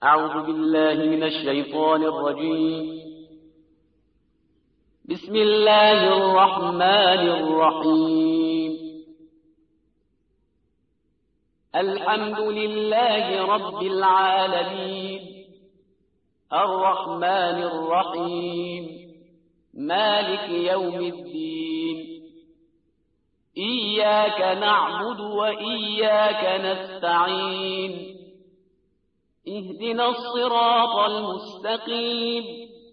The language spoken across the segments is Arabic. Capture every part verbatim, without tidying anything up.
أعوذ بالله من الشيطان الرجيم. بسم الله الرحمن الرحيم. الحمد لله رب العالمين، الرحمن الرحيم، مالك يوم الدين. إياك نعبد وإياك نستعين. اهدنا الصراط المستقيم،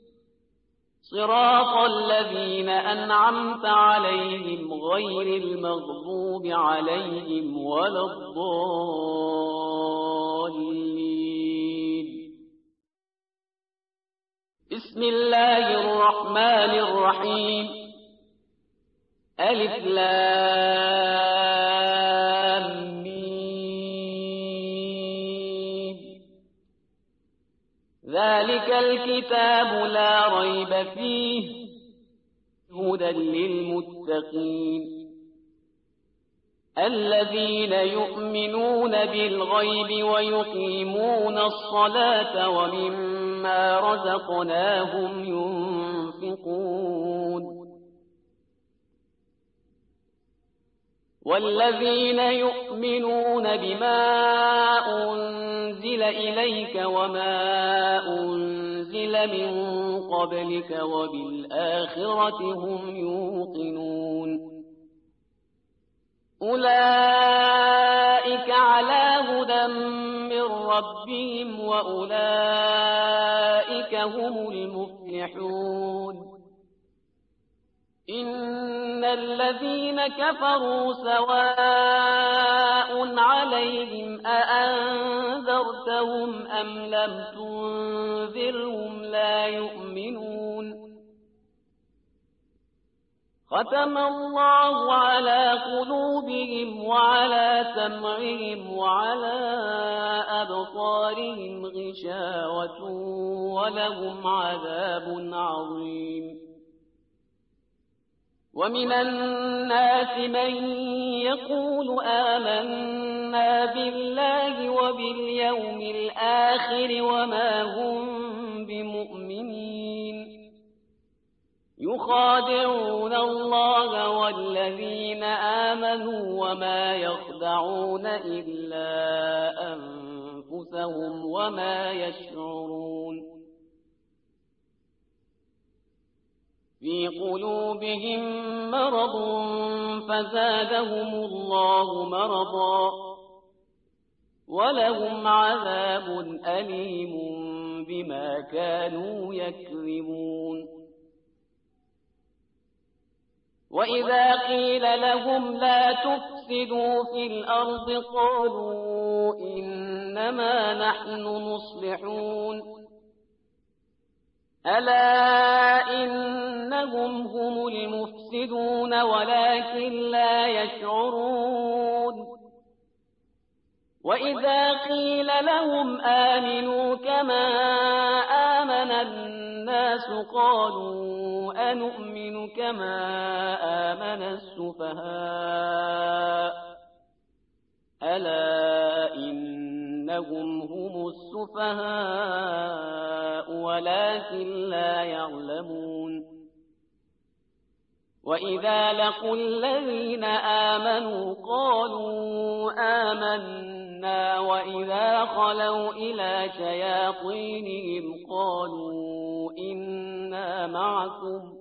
صراط الذين أنعمت عليهم غير المغضوب عليهم ولا الضالين. بسم الله الرحمن الرحيم. ألف لام ذلك الكتاب لا ريب فيه هدى للمتقين الذين يؤمنون بالغيب ويقيمون الصلاة ومما رزقناهم ينفقون والذين يؤمنون بما أنزل إليك وما أنزل من قبلك وبالآخرة هم يوقنون أولئك على هدى من ربهم وأولئك هم المفلحون. إن الذين كفروا سواء عليهم أأنذرتهم أم لم تنذرهم لا يؤمنون. ختم الله على قلوبهم وعلى سمعهم وعلى أبصارهم غشاوة ولهم عذاب عظيم. ومن الناس من يقول آمنا بالله وباليوم الآخر وما هم بمؤمنين يخادعون الله والذين آمنوا وما يخدعون إلا أنفسهم وما يشعرون. في قلوبهم مرض فزادهم الله مرضا ولهم عذاب أليم بما كانوا يكذبون. وإذا قيل لهم لا تفسدوا في الأرض قالوا إنما نحن مصلحون. ألا إنهم هم المفسدون ولكن لا يشعرون. وإذا قيل لهم آمنوا كما آمن الناس قالوا أنؤمن كما آمن السفهاء ألا إنهم هم السفهاء ولكن لا يعلمون. وإذا لقوا الذين آمنوا قالوا آمنا وإذا خلوا إلى شياطينهم قالوا إنا معكم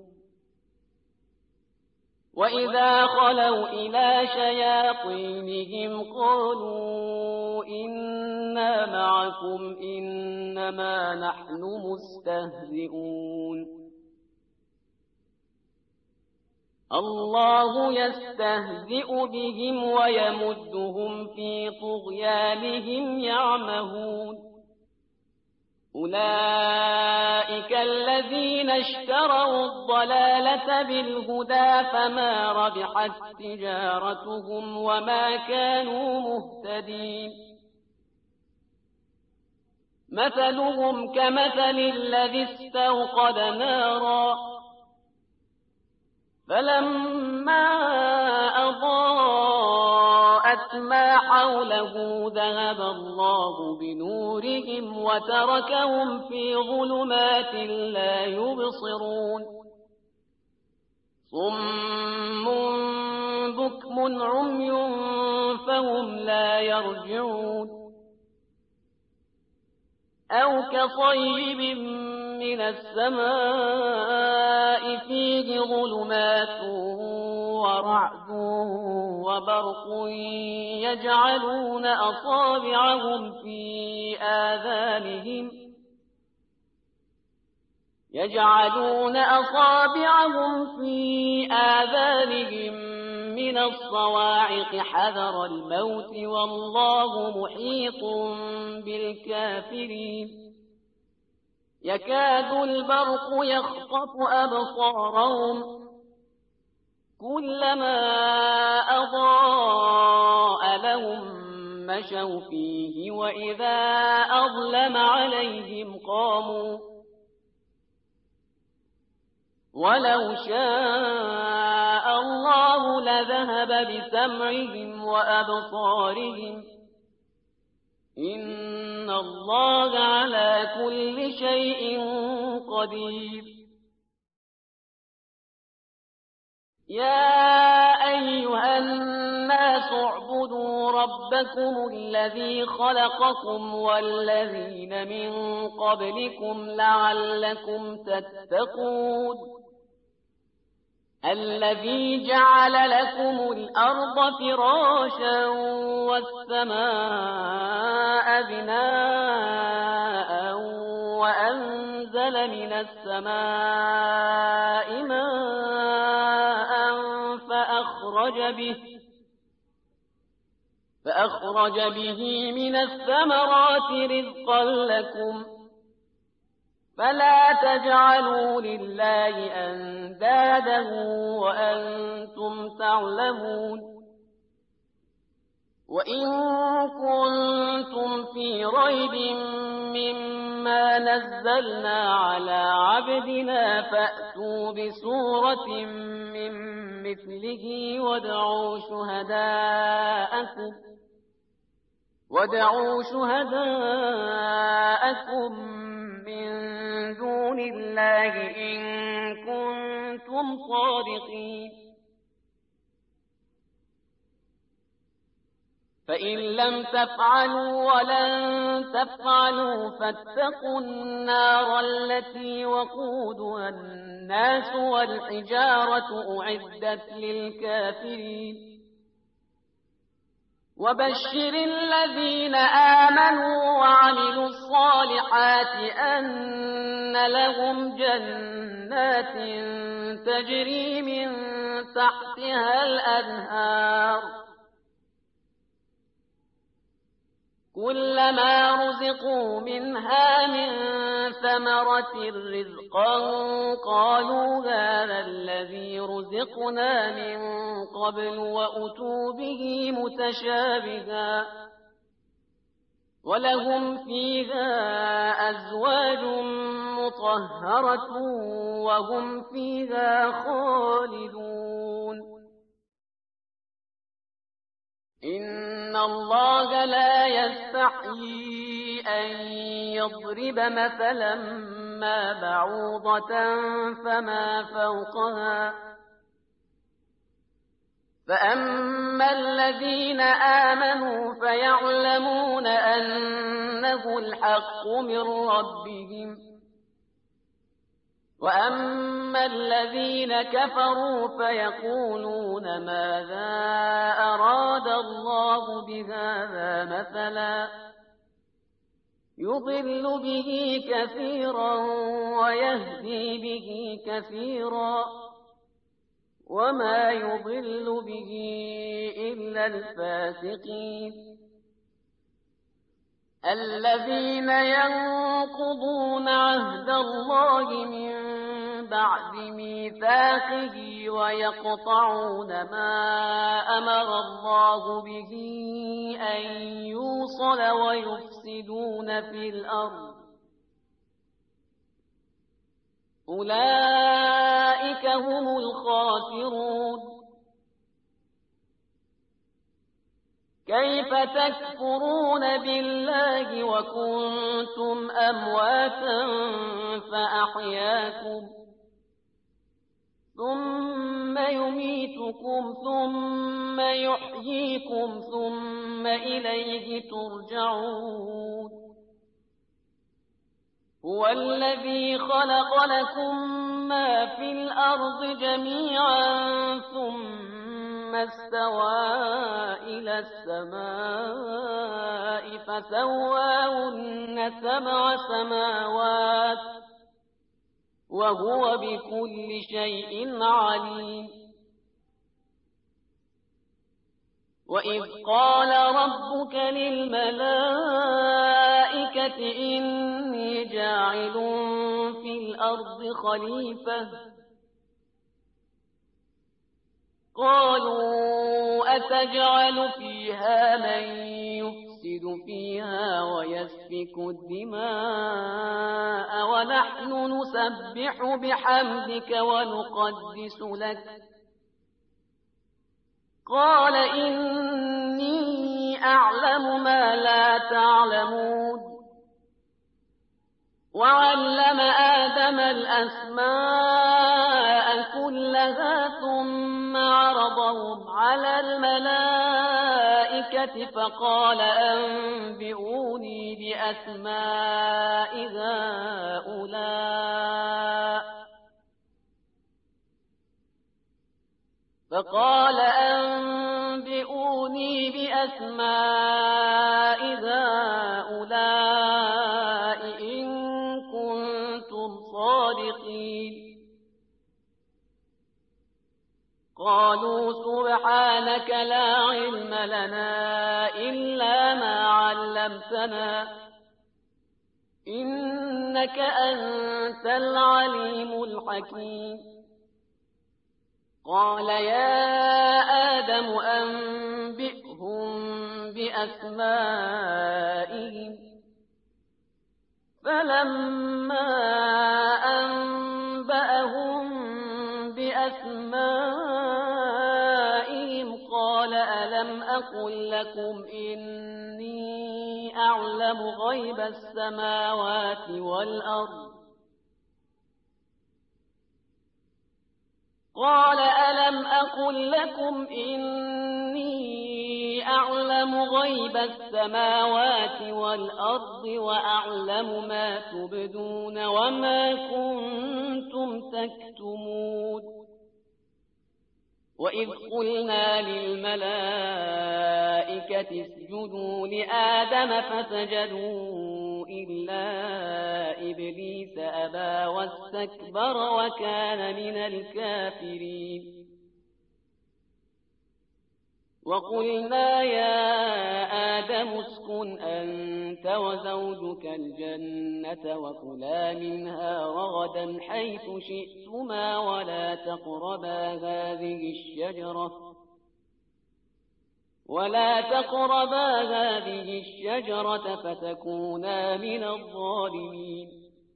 وإذا خلوا إلى شياطينهم قالوا إنا معكم إنما نحن مستهزئون. الله يستهزئ بهم ويمدهم في طغيانهم يعمهون. أولئك الذين اشتروا الضلالة بالهدى فما ربحت تجارتهم وما كانوا مهتدين. مثلهم كمثل الذي استوقد نارا فلما أضاءت وأظلمت ما حوله ذهب الله بنورهم وتركهم في ظلمات لا يبصرون صم بكم عمي فهم لا يرجعون أو كصيب من السماء فيه ظلمات ورعد وبرق يجعلون أصابعهم في آذانهم يجعلون أصابعهم في آذانهم من الصواعق حذر الموت والله محيط بالكافرين يكاد البرق يخطف أبصارهم كلما أضاء لهم مشوا فيه وإذا أظلم عليهم قاموا ولو شاء الله لذهب بسمعهم وأبصارهم إن الله على كل شيء قدير يا أيها الناس اعبدوا ربكم الذي خلقكم والذين من قبلكم لعلكم تتقون الذي جعل لكم الأرض فراشا والسماء بناء وأنزل من السماء ماء فأخرج به فأخرج به من الثمرات رزقا لكم فلا تجعلوا لله أندادا وأنتم تعلمون وإن كنتم في ريب مما نزلنا على عبدنا فأتوا بسورة من مثله وادعوا شهداءكم وادعوا شهداءكم من دون الله إن كنتم صادقين فإن لم تفعلوا ولن تفعلوا فاتقوا النار التي وقودها الناس والحجارة أعدت للكافرين وبشر الذين آمنوا وعملوا الصالحات أن لهم جنات تجري من تحتها الأنهار كلما رزقوا منها من ثمرة رزقا قالوا هذا الذي رزقنا من قبل وأتوا به متشابها ولهم فيها أزواج مطهرة وهم فيها خالدون إن الله لا يستحيي أن يضرب مثلا ما بعوضة فما فوقها فأما الذين آمنوا فيعلمون أنه الحق من ربهم وأما الذين كفروا فيقولون ماذا أراد الله بهذا مثلا يضل به كثيرا ويهدي به كثيرا وما يضل به إلا الفاسقين الذين ينقضون عهد الله من بعد ميثاقه ويقطعون ما أمر الله به أن يوصل ويفسدون في الأرض أولئك هم الخاسرون كيف تكفرون بالله وكنتم أمواتا فأحياكم ثم يميتكم ثم يحييكم ثم إليه ترجعون هو الذي خلق لكم ما في الأرض جميعا ثم استوى إلى السماء فسواهن سبع سماوات وهو بكل شيء عليم وإذ قال ربك للملائكة إني جاعل في الأرض خليفة قالوا أتجعل فيها من يفسد فيها ويسفك الدماء ونحن نسبح بحمدك ونقدس لك قال إني أعلم ما لا تعلمون وعلم آدم الأسماء كلها ثم عرضهم على الملائكة فقال أنبئوني بأسماء هؤلاء فقال أنبئوني بأسماء هؤلاء إن كنتم صادقين قالوا سبحانك لا علم لنا إلا ما علمتنا إنك أنت العليم الحكيم قال يا آدم أنبئهم بأسمائهم فلما أنبأهم بأسمائهم قال ألم أقل لكم إني أعلم غيب السماوات والأرض قال ألم أقل لكم إني أعلم غيب السماوات والأرض وأعلم ما تبدون وما كنتم تكتمون وإذ قلنا للملائكة اسجدوا لآدم فسجدوا إلا إبليس أبى واستكبر وكان من الكافرين وقلنا يا آدم اسكن أنت وزوجك الجنة وكلا منها رغدا حيث شئتما ولا تقربا هذه الشجرة ولا تقربا هذه الشجرة فتكونا من الظالمين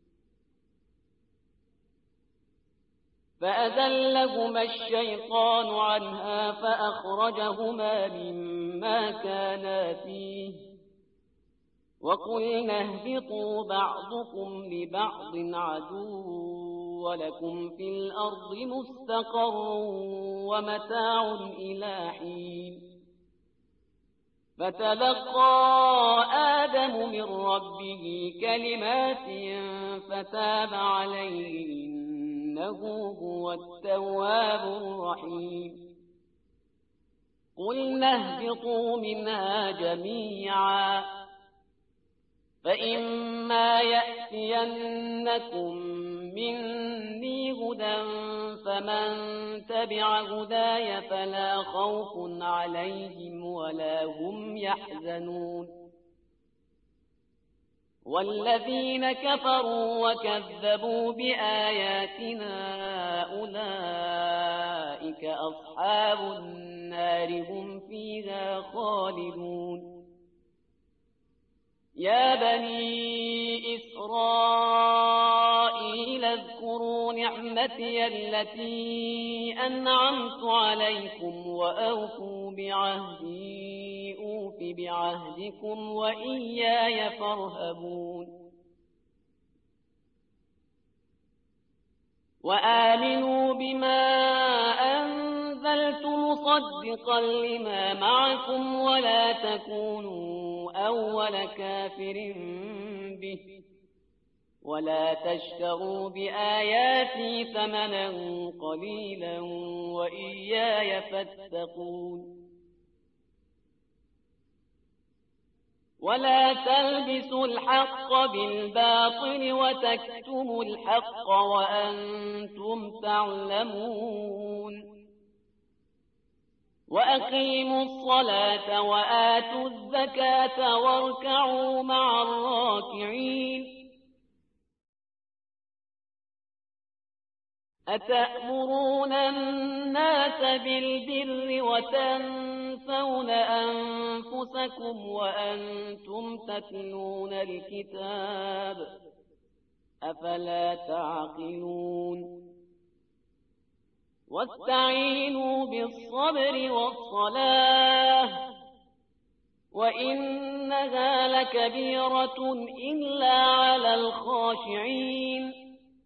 فأزلهما الشيطان عنها فأخرجهما مما كانا فيه وقلنا اهبطوا بعضكم لبعض عدو ولكم في الأرض مستقر ومتاع إلى حين فتلقى آدم من ربه كلمات فتاب عليه إنه هو التواب الرحيم قلنا اهبطوا منها جميعا فإما يأتينكم مني هدى فمن تبع هداي فلا خوف عليهم ولا هم يحزنون والذين كفروا وكذبوا بآياتنا أولئك أصحاب النار هم فيها خالدون يا بني إسرائيل اذكروا نعمتي التي أنعمت عليكم وأوفوا بعهدي أوف بعهدكم وإياي فارهبون وآمنوا بما أنزلت مصدقا لما معكم ولا تكونوا أول كافر به ولا تشتروا بآياتي ثمنا قليلا وإياي فاتقون ولا تلبسوا الحق بالباطل وتكتموا الحق وأنتم تعلمون وأقيموا الصلاة وآتوا الزكاة واركعوا مع الراكعين أتأمرون الناس بالبر وتنسون أنفسكم وأنتم تتلون الكتاب أفلا تعقلون واستعينوا بالصبر والصلاة وإنها لكبيرة إلا على الخاشعين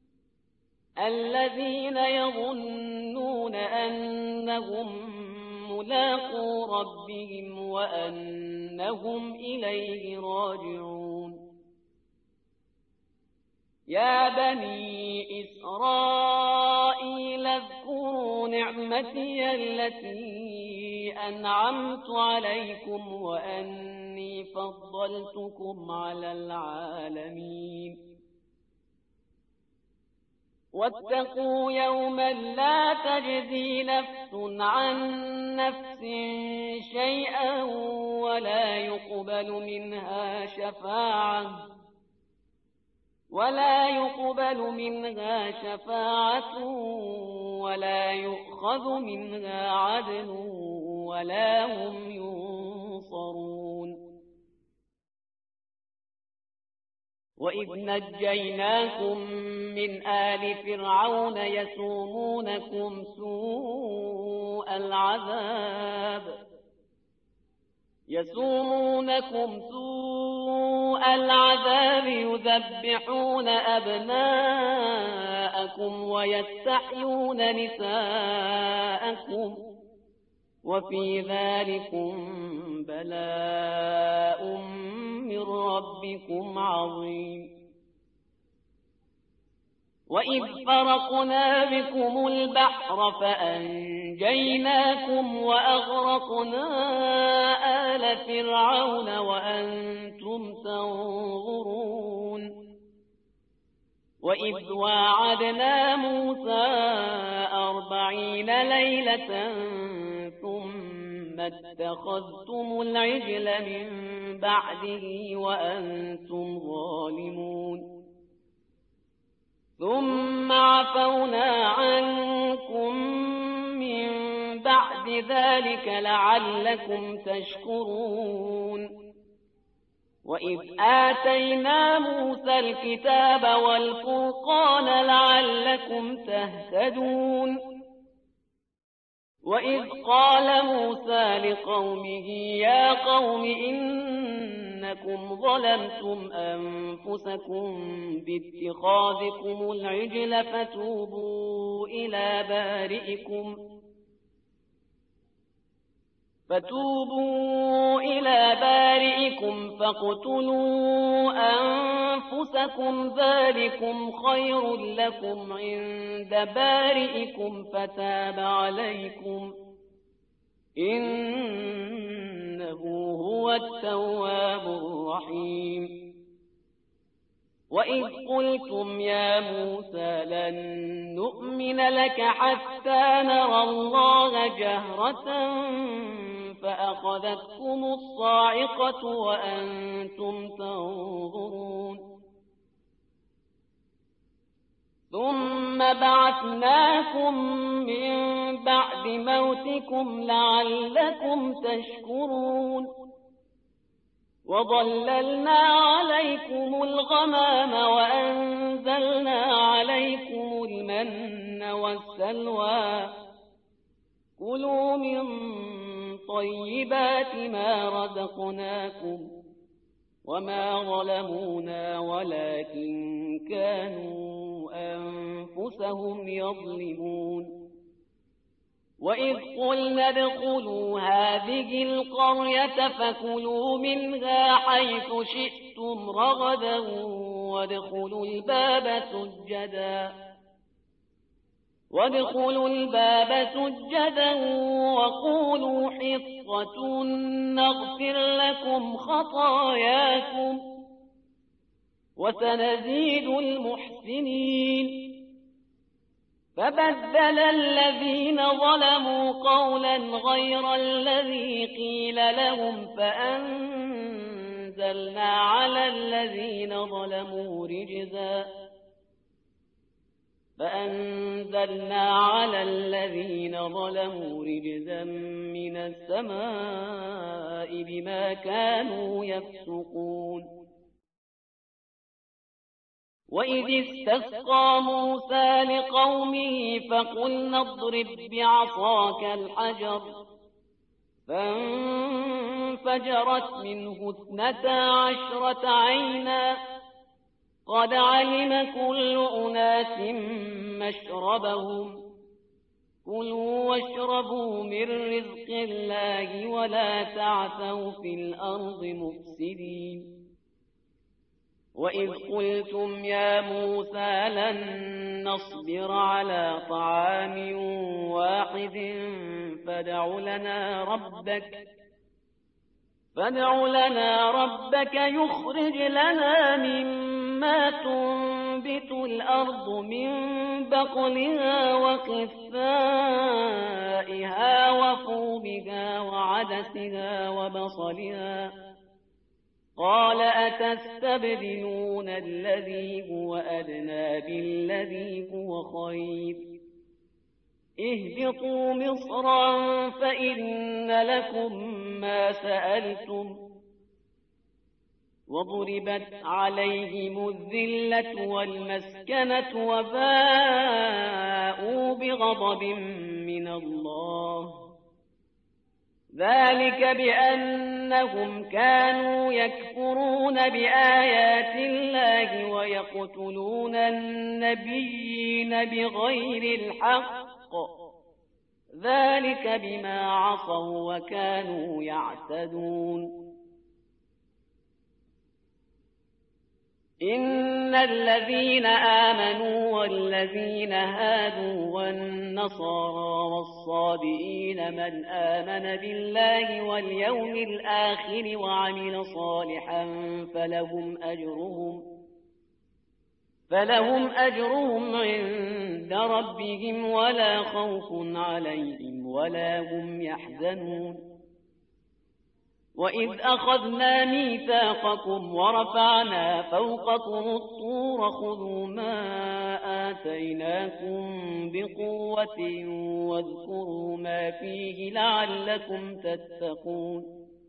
الذين يظنون أنهم ملاقو ربهم وأنهم إليه راجعون يا بني إسرائيل اذكروا نعمتي التي أنعمت عليكم وأني فضلتكم على العالمين واتقوا يوما لا تجزي نفس عن نفس شيئا ولا يقبل منها شفاعة ولا يقبل منها شفاعة ولا يؤخذ منها عدل ولا هم ينصرون وإذ نجيناكم من آل فرعون يسومونكم سوء العذاب يسومونكم سوء العذاب يذبحون أبناءكم ويستحيون نساءكم وفي ذلكم بلاء من ربكم عظيم وإذ فرقنا بكم البحر فأنجيناكم وأغرقنا آل فرعون وأنتم تنظرون وإذ واعدنا موسى أربعين ليلة ثم اتخذتم العجل من بعده وأنتم ظالمون ثم عفونا عنكم من بعد ذلك لعلكم تشكرون وإذ آتينا موسى الكتاب والفرقان لعلكم تهتدون وإذ قال موسى لقومه يا قوم إنكم ظلمتم أنفسكم باتخاذكم العجل فتوبوا إلى بارئكم فتوبوا إلى بارئكم فاقتلوا أنفسكم ذلكم خير لكم عند بارئكم فتاب عليكم إنه هو التواب الرحيم وإذ قلتم يا موسى لن نؤمن لك حتى نرى الله جهرة فأخذتكم الصاعقة وأنتم تنظرون ثم بعثناكم من بعد موتكم لعلكم تشكرون وظللنا عليكم الغمام وأنزلنا عليكم المن والسلوى كلوا من طيبات ما رزقناكم وما ظلمونا ولكن كانوا أنفسهم يظلمون وإذ قلنا ادخلوا هذه القرية فكلوا منها حيث شئتم رغدا وادخلوا الباب سجدا وادخلوا الباب سجدا وقولوا حطة نغفر لكم خطاياكم وسنزيد المحسنين فبدل الذين ظلموا قولا غير الذي قيل لهم فأنزلنا على الذين ظلموا رجزا فأنزلنا على الذين ظلموا رجزا من السماء بما كانوا يفسقون وإذ استسقى موسى لقومه فقلنا اضرب بعصاك الحجر فانفجرت منه اثنتا عشرة عينا قد علم كل أناس مشربهم كلوا واشربوا من رزق الله ولا تعثوا في الأرض مفسدين وإذ قلتم يا موسى لن نصبر على طعام واحد فادع لنا ربك فادع لنا ربك يخرج لنا مما تنبت الأرض من بقلها وقثائها وفومها وعدسها وبصلها قال أتستبدلون الذي هو أدنى بالذي هو خير اهبطوا مصرا فإن لكم ما سألتم وضربت عليهم الذلة والمسكنة وباءوا بغضب من الله ذلك بأنهم كانوا يكفرون بآيات الله ويقتلون النبيين بغير الحق ذلك بما عصوا وكانوا يعتدون إن الذين آمنوا والذين هادوا والنصارى والصابئين من آمن بالله واليوم الآخر وعمل صالحا فلهم أجرهم فلهم أجرهم عند ربهم ولا خوف عليهم ولا هم يحزنون وإذ أخذنا ميثاقكم ورفعنا فوقكم الطور خذوا ما آتيناكم بقوة واذكروا ما فيه لعلكم تتقون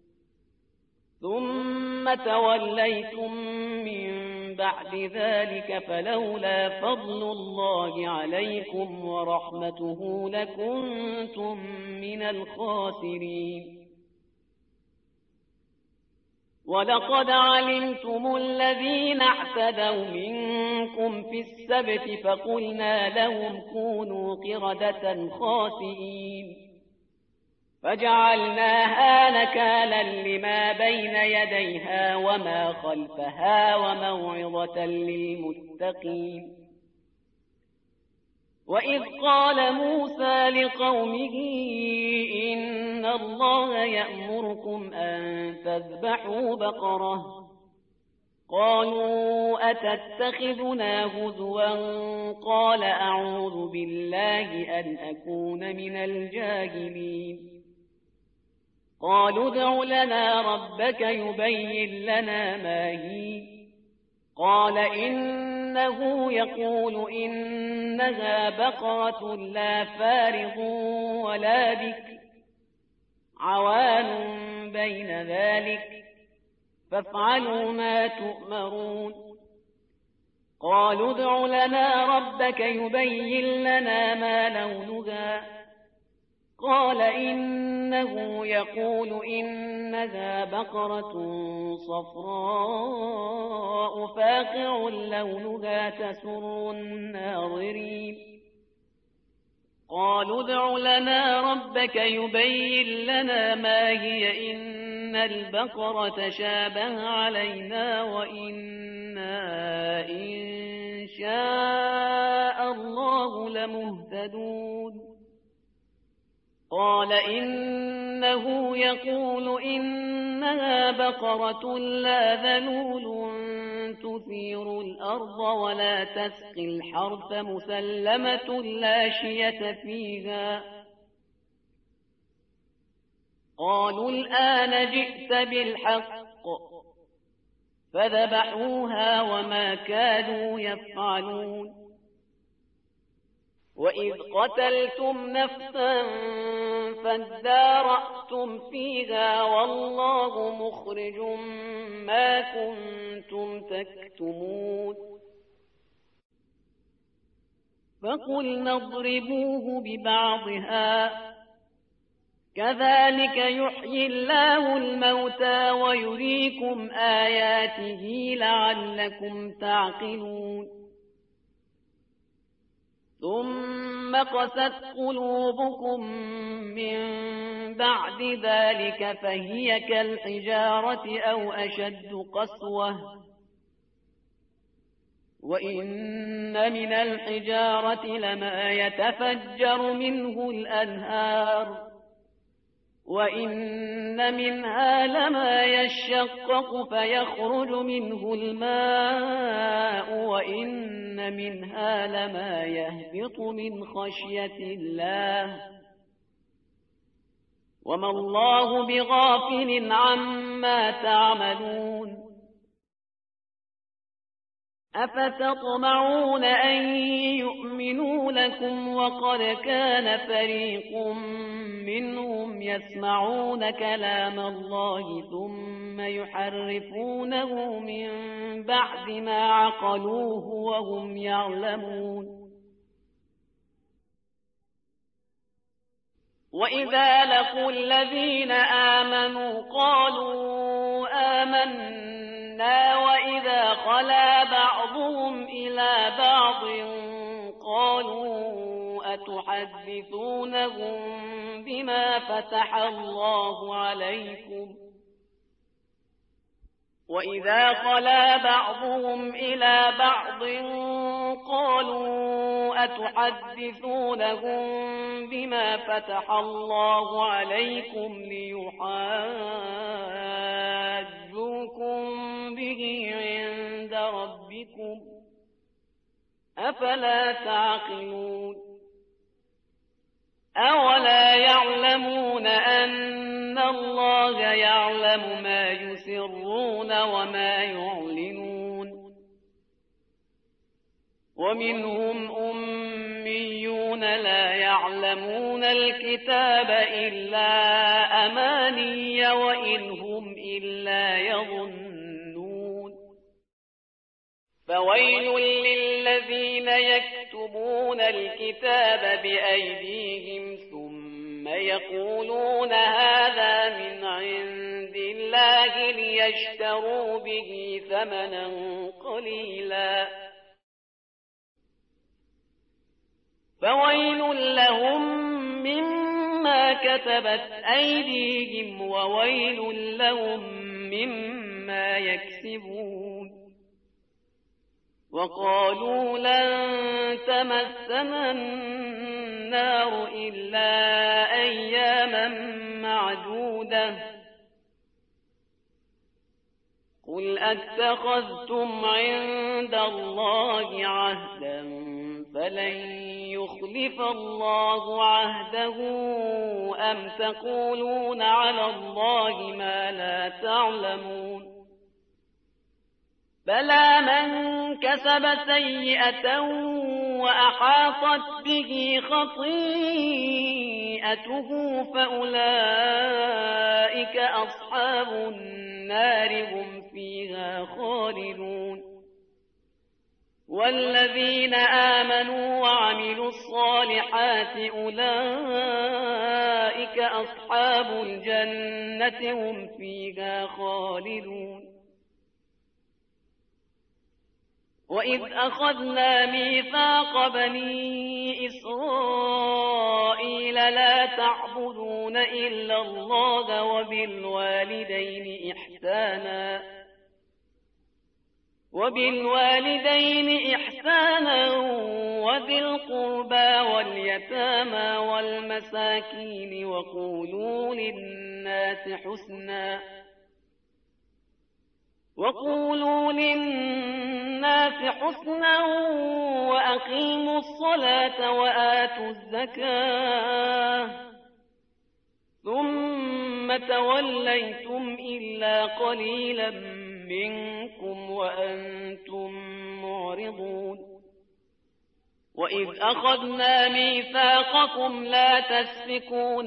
ثم توليتم من بعد ذلك فلولا فضل الله عليكم ورحمته لكنتم من الخاسرين ولقد علمتم الذين اعتدوا منكم في السبت فقلنا لهم كونوا قردة خاسئين فجعلناها نكالا لما بين يديها وما خلفها وموعظة للمتقين وإذ قال موسى لقومه إن الله يأمركم أن تذبحوا بقرة قالوا أتتخذنا هزوا قال أعوذ بالله أن أكون من الجاهلين قالوا ادع لنا ربك يبين لنا ما هي قال إنه يقول إنها بقرة لا فارض ولا بكر عوان بين ذلك فافعلوا ما تؤمرون قالوا ادع لنا ربك يبين لنا ما لونها قال إنه يقول إنها بقرة صفراء فاقع لونها تسر الناظرين قالوا ادع لنا ربك يبين لنا ما هي إن البقرة شابه علينا وإنا إن شاء الله لمهتدون قال إنه يقول إنها بقرة لا ذلول تثير الأرض ولا تسقي الحرث مسلمة لا شية فيها قالوا الآن جئت بالحق فذبحوها وما كانوا يفعلون وإذ قتلتم نفسا فادارأتم فيها والله مخرج ما كنتم تكتمون فقلنا اضربوه ببعضها كذلك يحيي الله الموتى ويريكم آياته لعلكم تعقلون ثم قست قلوبكم من بعد ذلك فهي كالحجارة أو أشد قسوة وإن من الحجارة لما يتفجر منه الأنهار وإن منها لما يشقق فيخرج منه الماء وإن منها لما يهبط من خشية الله وما الله بغافل عما تعملون أفتطمعون أن يؤمنوا لكم وقد كان فريق منهم يسمعون كلام الله ثم يحرفونه من بعد ما عقلوه وهم يعلمون وإذا لقوا الذين آمنوا قالوا آمنا وإذا خلا بعضهم إلى بعض قالوا أتحدثونهم بما فتح الله عليكم وإذا خلا بعضهم إلى بعض قالوا أتحدثونهم بما فتح الله عليكم ليحاجوكم به عند ربكم أفلا تعقلون أولا يعلمون أن الله يعلم ما يسرون وما يعلنون ومنهم أميون لا يعلمون الكتاب إلا أماني وإن هم إلا يظنون فويل للذين يكتبون الكتاب بأيديهم ثم يقولون هذا من عند الله ليشتروا به ثمنا قليلا فويل لهم مما كتبت أيديهم وويل لهم مما يكسبون وقالوا لن تمسنا النار إلا أياما معدودة قل أتخذتم عند الله عهدا فلن يخلف الله عهده أم تقولون على الله ما لا تعلمون بلى من كسب سيئة وأحاطت به خطيئته فأولئك أصحاب النار هم فيها خالدون والذين آمنوا وعملوا الصالحات أولئك أصحاب الجنة هم فيها خالدون. وإذ أخذنا ميثاق بني إسرائيل لا تعبدون إلا الله وبالوالدين إحسانا وبالوالدين إحسانا وذي القربى واليتامى والمساكين وقولوا للناس حسنا وقولوا للناس حسنا وأقيموا الصلاة وآتوا الزكاة ثم توليتم إلا قليلا منكم وأنتم معرضون. وإذ أخذنا ميثاقكم لا تسفكون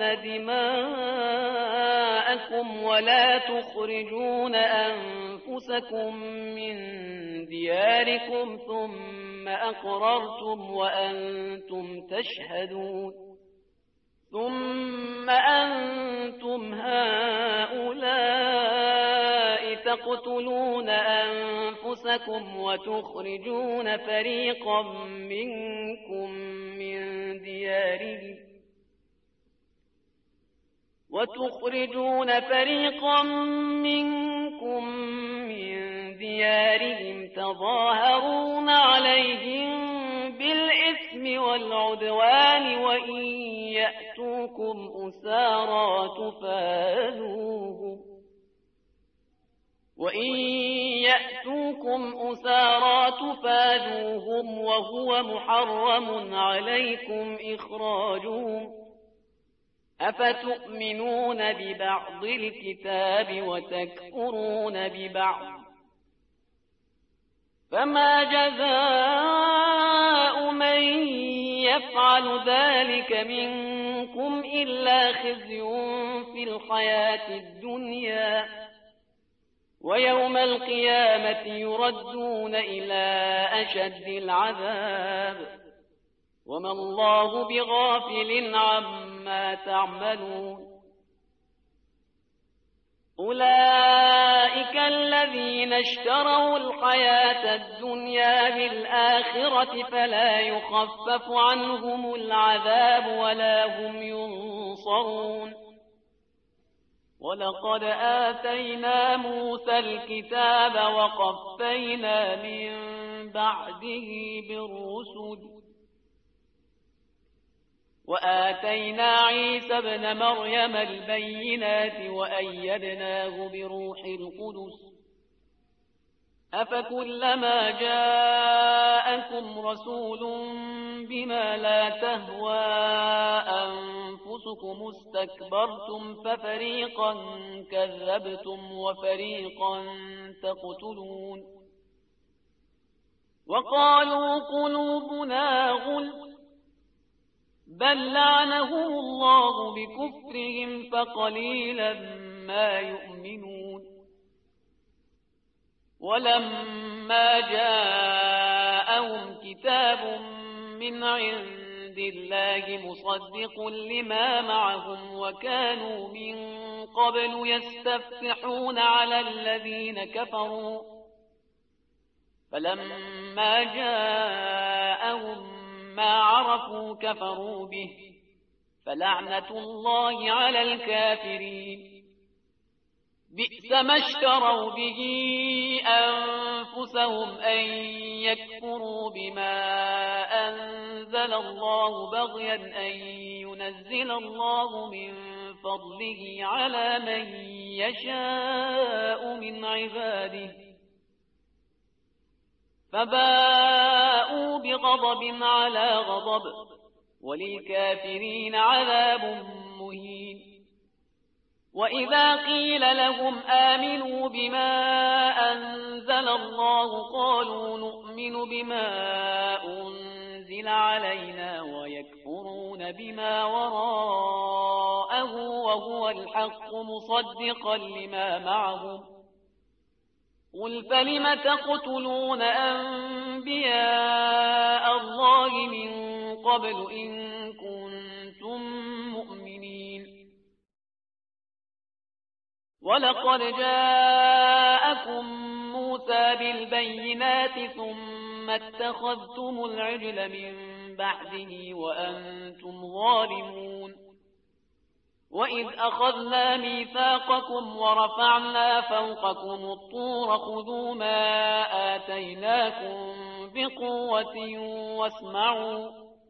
دماءكم ولا تخرجون أنفسكم من دياركم ثم أقررتم وأنتم تشهدون ثم أنتم هؤلاء تقتلون أنفسكم وتخرجون فريقا منكم من ديارهم وتخرجون فريقا منكم من ديارهم تظاهرون عليهم بالإثم والعدوان وإن يأتوكم أسارى تفادوهم وإن يأتوكم أسارى تفادوهم وهو محرم عليكم إخراجهم أفتؤمنون ببعض الكتاب وتكفرون ببعض فما جزاء من يفعل ذلك منكم إلا خزي في الحياة الدنيا ويوم القيامة يردون إلى أشد العذاب وما الله بغافل عما تعملون. أولئك الذين اشتروا الحياة الدنيا بالآخرة فلا يخفف عنهم العذاب ولا هم ينصرون. ولقد آتينا موسى الكتاب وقفينا من بعده بالرسل وآتينا عيسى ابن مريم البينات وأيدناه بروح القدس أفكلما جاءكم رسول بما لا تهوى أنفسكم استكبرتم ففريقا كذبتم وفريقا تقتلون وقالوا قلوبنا غلف بل لعنهم الله بكفرهم فقليلا ما يؤمنون. ولما جاءهم كتاب من عند الله مصدق لما معهم وكانوا من قبل يستفتحون على الذين كفروا فلما جاءهم ما عرفوا كفروا به فلعنة الله على الكافرين. بئس ما اشتروا به أنفسهم أن يكفروا بما أنزل الله بغيا أن ينزل الله من فضله على من يشاء من عباده فباءوا بغضب على غضب وللكافرين عذاب مهين. وإذا قيل لهم آمنوا بما أنزل الله قالوا نؤمن بما أنزل علينا ويكفرون بما وراءه وهو الحق مصدقا لما معهم قل فلم تقتلون أنبياء الله من قبل إن كنتم مؤمنين ولقد جاءكم موسى بالبينات ثم اتخذتم العجل من بعده وأنتم ظالمون وإذ أخذنا ميثاقكم ورفعنا فوقكم الطور خذوا ما آتيناكم بقوة واسمعوا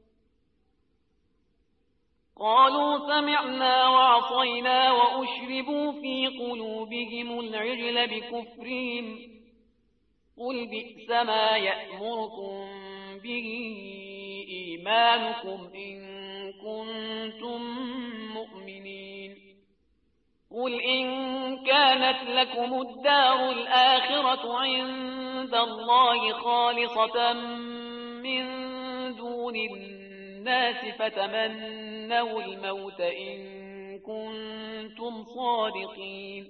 قالوا سمعنا وعصينا وأشربوا في قلوبهم العجل بكفرهم قل بئس ما يأمركم به إيمانكم إن كنتم مؤمنين قل إن كانت لكم الدار الآخرة عند الله خالصة من دون الناس فتمنوا الموت إن كنتم صادقين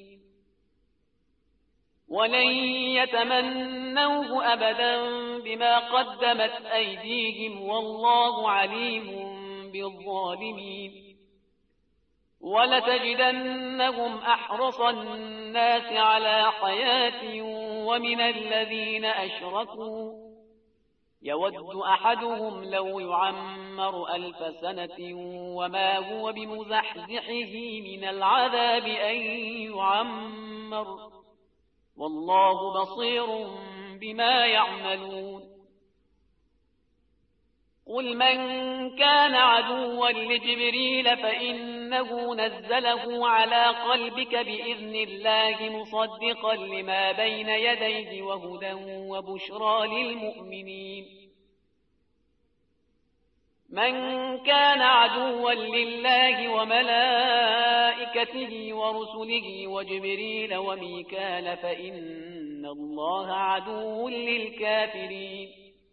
ولن يتمنوه أبدا بما قدمت أيديهم والله عليم بالظالمين ولتجدنهم أحرص الناس على حياة ومن الذين أشركوا يود أحدهم لو يعمر ألف سنة وما هو بمزحزحه من العذاب أن يعمر والله بصير بما يعملون قل من كان عدوا لجبريل فإنه نزله على قلبك بإذن الله مصدقا لما بين يديه وهدى وبشرى للمؤمنين من كان عدوا لله وملائكته ورسله وجبريل وميكال فإن الله عدو للكافرين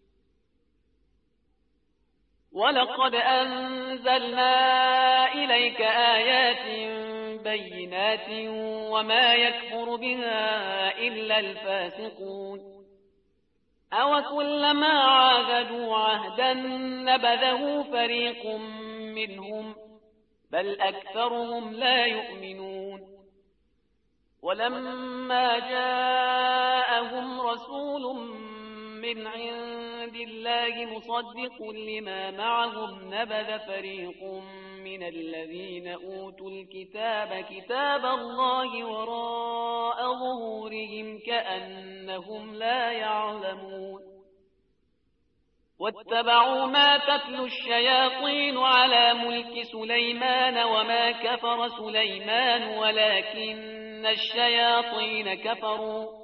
ولقد أنزلنا إليك آيات بينات وما يكفر بها إلا الفاسقون أوكلما عاهدوا عهدا نبذه فريق منهم بل أكثرهم لا يؤمنون ولما جاءهم رسول من عند الله مصدق لما معهم نبذ فريق من الذين أوتوا الكتاب كتاب الله وراء ظهورهم كأنهم لا يعلمون واتبعوا ما تتلو الشياطين على ملك سليمان وما كفر سليمان ولكن الشياطين كفروا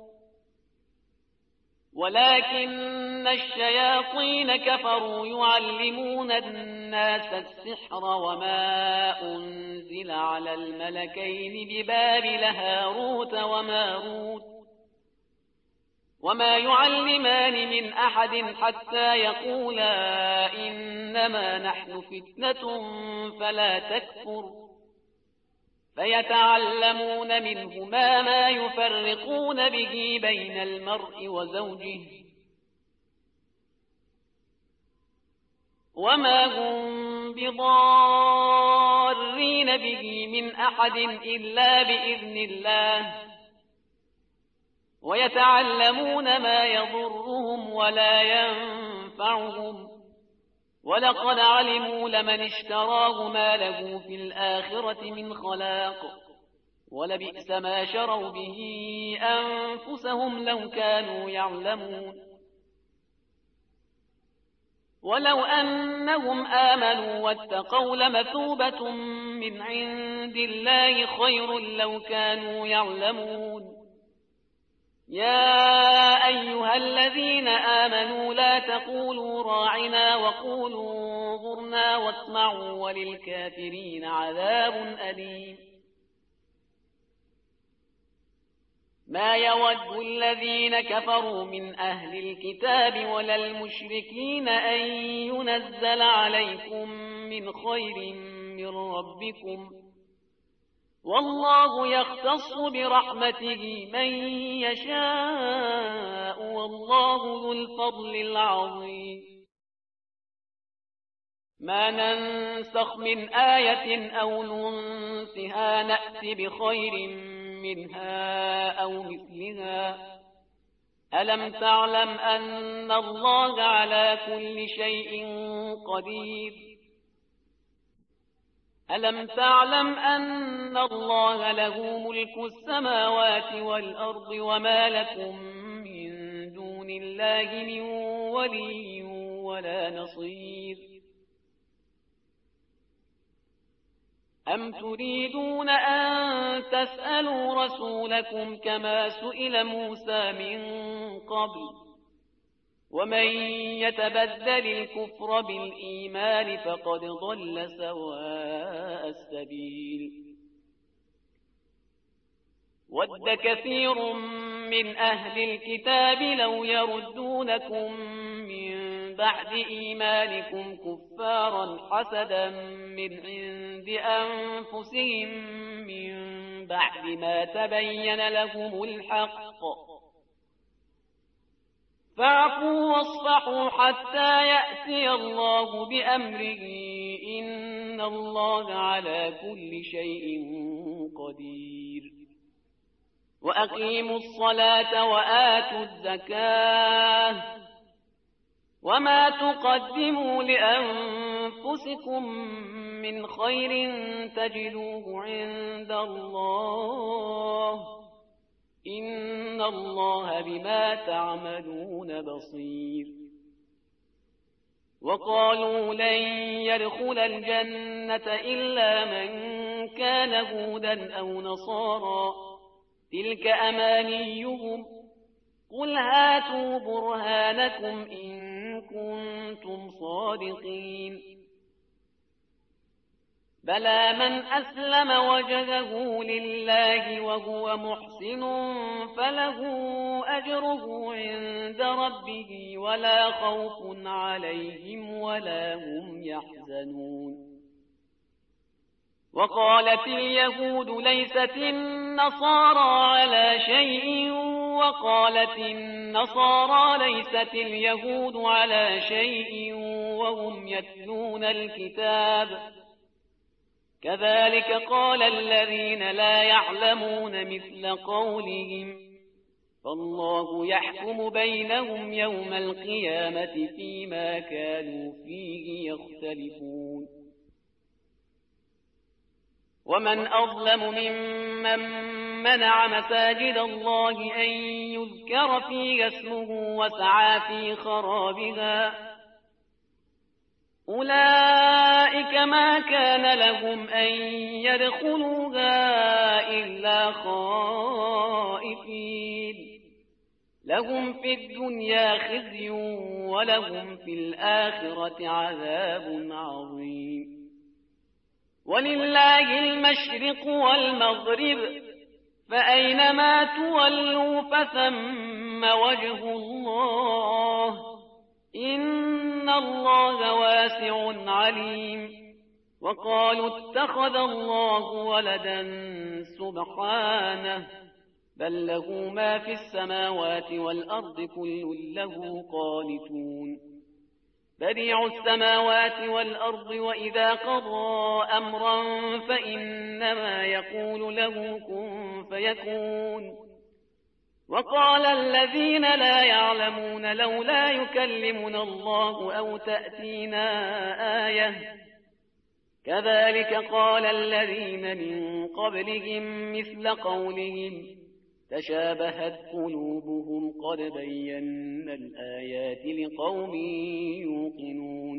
ولكن الشياطين كفروا يعلمون الناس السحر وما أنزل على الملكين ببابل هاروت وماروت وما يعلمان من أحد حتى يقولا إنما نحن فتنة فلا تكفر فيتعلمون منهما ما يفرقون به بين المرء وزوجه وما هم بضارين به من أحد إلا بإذن الله ويتعلمون ما يضرهم ولا ينفعهم ولقد علموا لمن اشتراه ما له في الآخرة من خلاق ولبئس ما شروا به أنفسهم لو كانوا يعلمون ولو أنهم آمنوا واتقوا لمثوبة من عند الله خير لو كانوا يعلمون يا أيها الذين آمنوا لا تقولوا راعنا وقولوا انظرنا واسمعوا وللكافرين عذاب أليم ما يود الذين كفروا من أهل الكتاب ولا المشركين أن ينزل عليكم من خير من ربكم والله يختص برحمته من يشاء والله ذو الفضل العظيم ما ننسخ من آية أو ننسها نأت بخير منها أو مثلها ألم تعلم أن الله على كل شيء قدير ألم تعلم أن الله له ملك السماوات والأرض وما لكم من دون الله من ولي ولا نصير أم تريدون أن تسألوا رسولكم كما سئل موسى من قبل ومن يتبدل الكفر بالإيمان فقد ضل سواء السبيل ود كثير من أهل الكتاب لو يردونكم من بعد إيمانكم كفارا حسدا من عند أنفسهم من بعد ما تبين لهم الحق فاعفوا واصفحوا حتى يأتي الله بأمره إن الله على كل شيء قدير وأقيموا الصلاة وآتوا الزكاة وما تقدموا لأنفسكم من خير تجدوه عند الله إن الله بما تعملون بصير وقالوا لن يدخل الجنة إلا من كان هودا أو نصارى تلك أمانيهم قل هاتوا برهانكم إن كنتم صادقين بلى من أسلم وجهه لله وهو محسن فله أجره عند ربه ولا خوف عليهم ولا هم يحزنون وقالت اليهود ليست النصارى على شيء وقالت النصارى ليست اليهود على شيء وهم يتلون الكتاب كذلك قال الذين لا يعلمون مثل قولهم فالله يحكم بينهم يوم القيامة فيما كانوا فيه يختلفون ومن أظلم ممن منع مساجد الله أن يذكر فيها اسمه وسعى في خرابها أولئك ما كان لهم أن يدخلوها إلا خائفين لهم في الدنيا خزي ولهم في الآخرة عذاب عظيم ولله المشرق والمغرب فأينما تولوا فثم وجه الله إن الله واسع عليم وقالوا اتخذ الله ولدا سبحانه بل له ما في السماوات والأرض كل له قانتون بديع السماوات والأرض وإذا قضى أمرا فإنما يقول له كن فيكون وقال الذين لا يعلمون لولا يكلمنا الله أو تأتينا آية كذلك قال الذين من قبلهم مثل قولهم تشابهت قلوبهم قد بينا الآيات لقوم يوقنون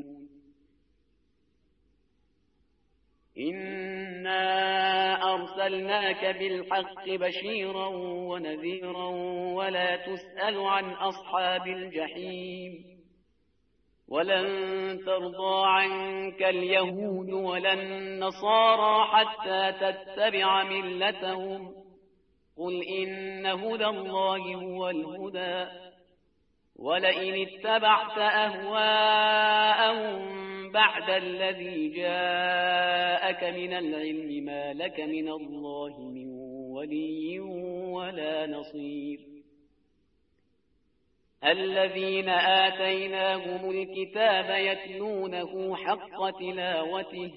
إنا أرسلناك بالحق بشيرا ونذيرا ولا تسأل عن أصحاب الجحيم ولن ترضى عنك اليهود ولا النصارى حتى تتبع ملتهم قل إن هدى الله هو الهدى ولئن اتبعت أهواءهم بعد الذي جاءك من العلم ما لك من الله من ولي ولا نصير الذين آتيناهم الكتاب يتلونه حق تلاوته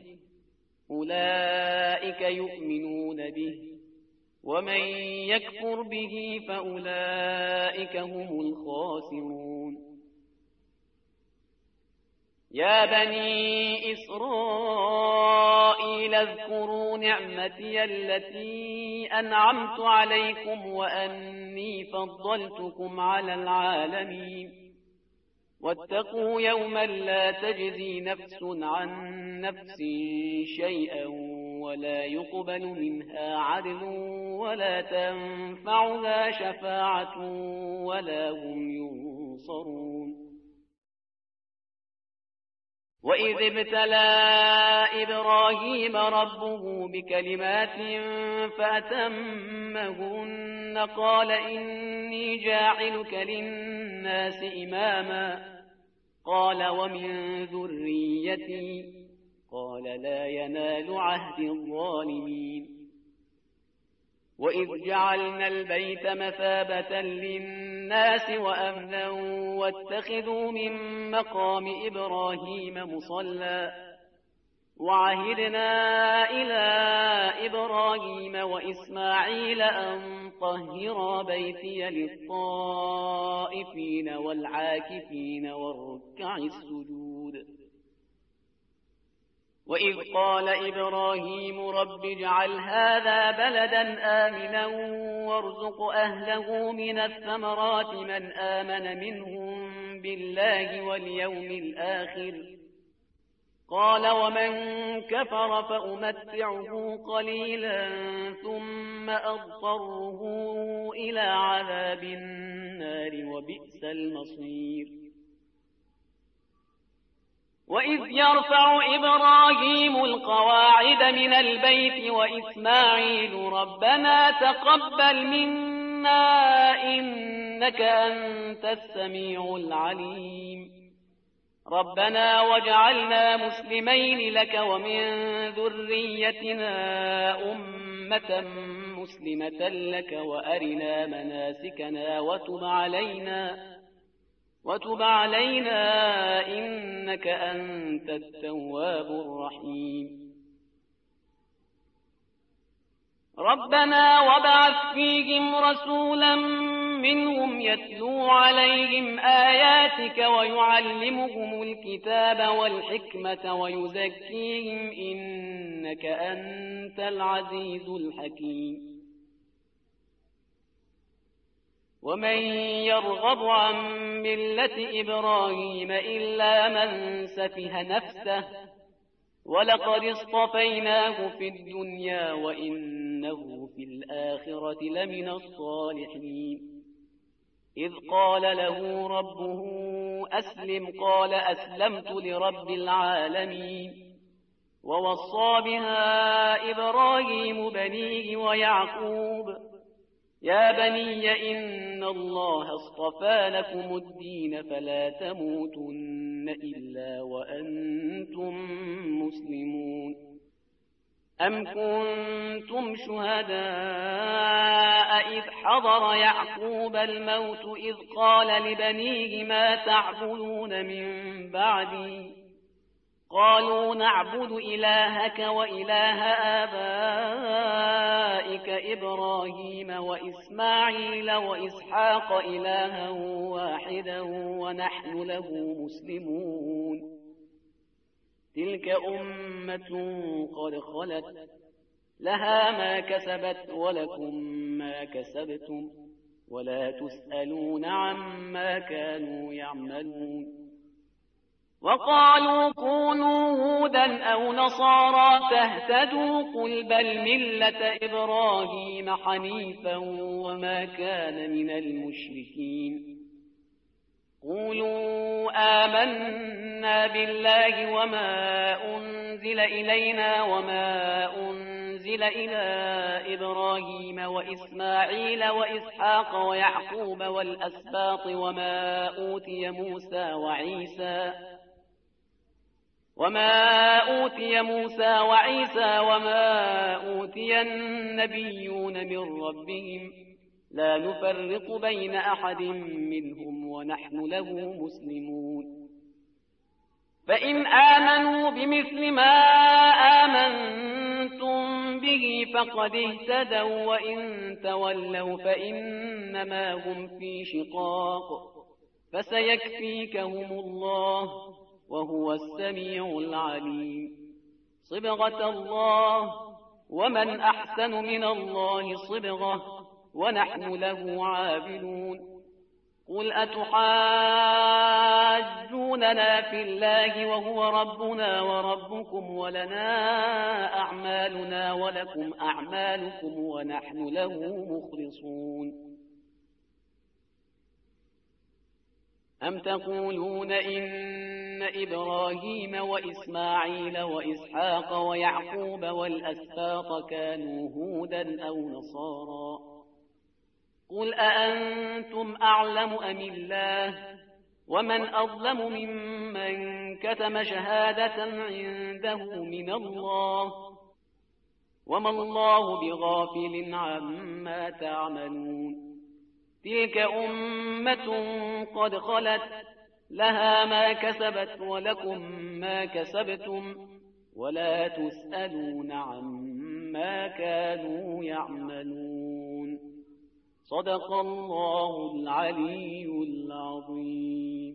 أولئك يؤمنون به ومن يكفر به فأولئك هم الخاسرون يا بني إسرائيل اذكروا نعمتي التي أنعمت عليكم وأني فضلتكم على العالمين واتقوا يوما لا تجزي نفس عن نفس شيئا ولا يقبل منها عدل ولا تنفعها شفاعة ولا هم ينصرون وإذ ابتلى إبراهيم ربه بكلمات فأتمهن قال إني جاعلك للناس إماما قال ومن ذريتي قال لا ينال عهد الظالمين وإذ جعلنا البيت مثابة للناس وأمنا واتخذوا من مقام إبراهيم مصلى وعهدنا إلى إبراهيم وإسماعيل أن طهرا بيتي للطائفين والعاكفين والركع السجود وإذ قال إبراهيم رب اجعل هذا بلدا آمنا وارزق أهله من الثمرات من آمن منهم بالله واليوم الآخر قال ومن كفر فأمتعه قليلا ثم أضطره إلى عذاب النار وبئس المصير وإذ يرفع إبراهيم القواعد من البيت وإسماعيل ربنا تقبل منا إنك أنت السميع العليم ربنا واجعلنا مسلمين لك ومن ذريتنا أمة مسلمة لك وأرنا مناسكنا وتب علينا وتب علينا إنك أنت التواب الرحيم ربنا وابعث فيهم رسولا منهم يتلو عليهم آياتك ويعلمهم الكتاب والحكمة ويزكيهم إنك أنت العزيز الحكيم ومن يرغب عن ملة إبراهيم إلا من سفه نفسه ولقد اصطفيناه في الدنيا وإنه في الآخرة لمن الصالحين إذ قال له ربه أسلم قال أسلمت لرب العالمين ووصى بها إبراهيم بنيه ويعقوب يا بني إن الله اصطفى لكم الدين فلا تموتن إلا وأنتم مسلمون أم كنتم شهداء إذ حضر يعقوب الموت إذ قال لبنيه ما تعبدون من بعدي قالوا نعبد إلهك وإله آبائك إبراهيم وإسماعيل وإسحاق إلها واحدا ونحن له مسلمون تلك أمة قد خلت لها ما كسبت ولكم ما كسبتم ولا تسألون عما كانوا يعملون وقالوا كونوا هودا أو نصارى تهتدوا قل بل ملة إبراهيم حنيفا وما كان من المشركين قولوا آمنا بالله وما أنزل إلينا وما أنزل إلى إبراهيم وإسماعيل وإسحاق ويعقوب والأسباط وما أوتي موسى وعيسى وما أوتي موسى وعيسى وما أوتي النبيون من ربهم لا نفرق بين أحد منهم ونحن له مسلمون فإن آمنوا بمثل ما آمنتم به فقد اهتدوا وإن تولوا فإنما هم في شقاق فسيكفيكهم الله وهو السميع العليم صبغة الله ومن أحسن من الله صبغة ونحن له عابدون قل أتحاجوننا في الله وهو ربنا وربكم ولنا أعمالنا ولكم أعمالكم ونحن له مخلصون أم تقولون إن إبراهيم وإسماعيل وإسحاق ويعقوب والأسباط كانوا هودا أو نصارا قل أأنتم أعلم أم الله ومن أظلم ممن كتم شهادة عنده من الله وما الله بغافل عما تعملون تلك أمة قد خلت لها ما كسبت ولكم ما كسبتم ولا تسألون عما كانوا يعملون صدق الله العلي العظيم.